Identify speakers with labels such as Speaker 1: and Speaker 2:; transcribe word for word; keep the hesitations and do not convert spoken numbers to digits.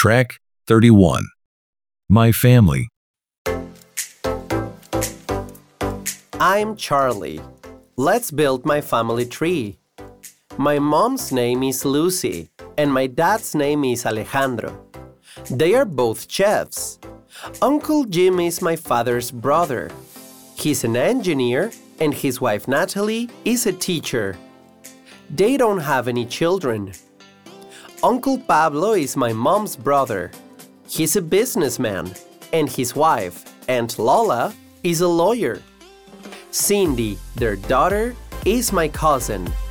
Speaker 1: Track thirty-one. My family.
Speaker 2: I'm Charlie. Let's build my family tree. My mom's name is Lucy, and my dad's name is Alejandro. They are both chefs. Uncle Jim is my father's brother. He's an engineer, and his wife Natalie is a teacher. They don't have any children. Uncle Pablo is my mom's brother. He's a businessman, and his wife, Aunt Lola, is a lawyer. Cindy, their daughter, is my cousin.